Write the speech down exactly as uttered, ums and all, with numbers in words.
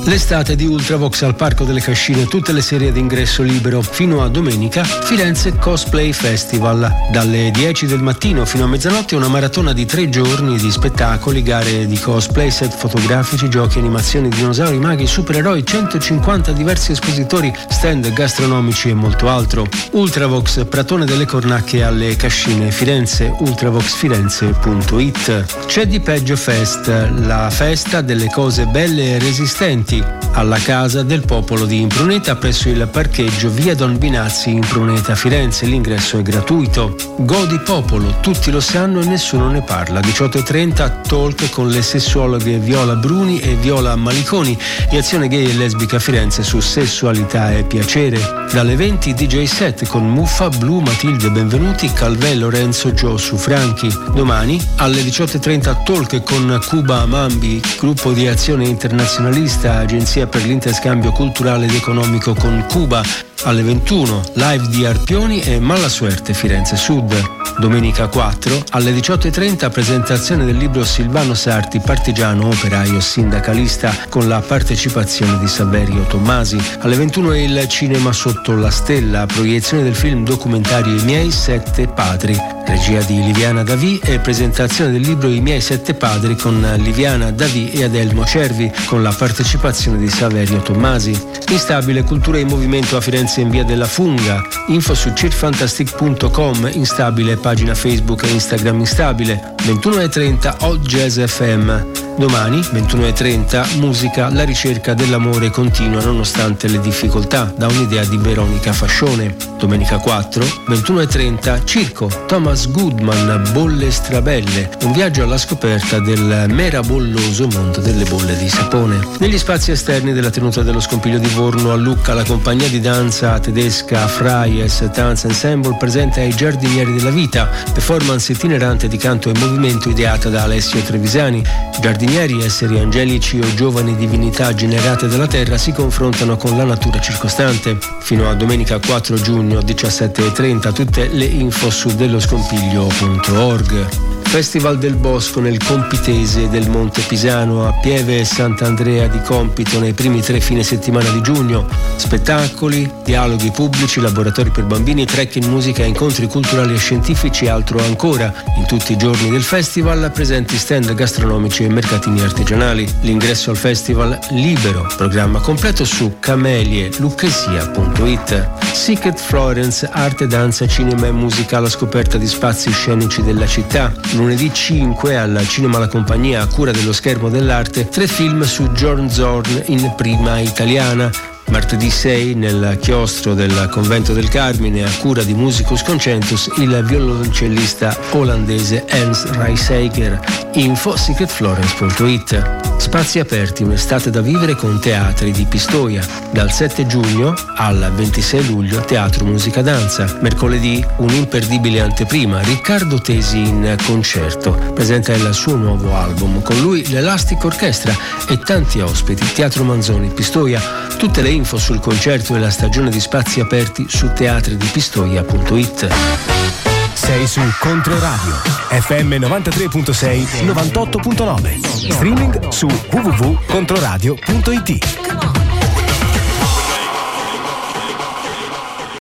L'estate di Ultravox al Parco delle Cascine, tutte le serie ad ingresso libero fino a domenica. Firenze Cosplay Festival, dalle dieci del mattino fino a mezzanotte una maratona di tre giorni di spettacoli, gare di cosplay, set fotografici, giochi, animazioni, dinosauri, maghi, supereroi, centocinquanta diversi espositori, stand gastronomici e molto altro. Ultravox, Pratone delle Cornacchie alle Cascine, Firenze, ultravox firenze punto it. C'è di peggio Fest, la festa delle cose belle e resistenti, alla Casa del Popolo di Impruneta presso il parcheggio via Don Binazzi in Pruneta, Firenze. L'ingresso è gratuito. Godi Popolo, tutti lo sanno e nessuno ne parla. diciotto e trenta talk con le sessuologhe Viola Bruni e Viola Maliconi e azione gay e lesbica a Firenze su sessualità e piacere. Dalle venti D J set con Muffa, Blu, Matilde Benvenuti, Calvè, Lorenzo, Giosu, Franchi. Domani alle diciotto e trenta talk con Cuba Mambi, gruppo di azione internazionalista, agenzia per l'interscambio culturale ed economico con Cuba. Alle ventuno live di Arpioni e Malasuerte Firenze Sud. Domenica quattro alle diciotto e trenta presentazione del libro Silvano Sarti, partigiano, operaio, sindacalista, con la partecipazione di Saverio Tommasi. Alle ventuno il Cinema sotto la stella, proiezione del film documentario I miei sette padri, regia di Liviana Davì, e presentazione del libro I miei sette padri con Liviana Davì e Adelmo Cervi, con la partecipazione di Saverio Tommasi. Instabile, cultura in movimento a Firenze in via della Funga. Info su cirfantastic punto com. Instabile, pagina Facebook e Instagram Instabile. ventuno e trenta Hot Jazz F M. Domani ventuno e trenta musica, la ricerca dell'amore continua nonostante le difficoltà, da un'idea di Veronica Fascione. Domenica quattro ventuno e trenta circo, Thomas Goodman, Bolle strabelle, un viaggio alla scoperta del merabolloso mondo delle bolle di sapone. Negli spazi esterni della tenuta dello Scompiglio di Vorno a Lucca, la compagnia di danza tedesca Freies Tanz Ensemble presenta I giardinieri della vita, performance itinerante di canto e movimento ideata da Alessio Trevisani. Giardinieri, esseri angelici o giovani divinità generate dalla terra, si confrontano con la natura circostante. Fino a domenica quattro giugno diciassette e trenta. Tutte le info su delloscompiglio punto org. Festival del Bosco nel Compitese del Monte Pisano a Pieve e Sant'Andrea di Compito nei primi tre fine settimana di giugno. Spettacoli, dialoghi pubblici, laboratori per bambini, trekking, musica, incontri culturali e scientifici e altro ancora. In tutti i giorni del festival presenti stand gastronomici e mercatini artigianali. L'ingresso al festival libero, programma completo su camelie lucchesia punto it. Secret Florence, arte, danza, cinema e musica alla scoperta di spazi scenici della città. Lunedì cinque al Cinema La Compagnia, a cura dello Schermo dell'Arte, tre film su John Zorn in prima italiana. Martedì sei nel chiostro del Convento del Carmine, a cura di Musicus Concentus, il violoncellista olandese Hans Reiseiger. Info secret florence punto it. Spazi aperti, un'estate da vivere con teatri di Pistoia. Dal sette giugno al ventisei luglio Teatro Musica Danza. Mercoledì un'imperdibile anteprima, Riccardo Tesi in concerto. Presenta il suo nuovo album, con lui l'Elastic Orchestra e tanti ospiti. Teatro Manzoni, Pistoia. Tutte le info sul concerto e la stagione di spazi aperti su teatri di pistoia punto it. Sei su Controradio F M novantatré virgola sei, novantotto virgola nove. Streaming su w w w punto controradio punto it.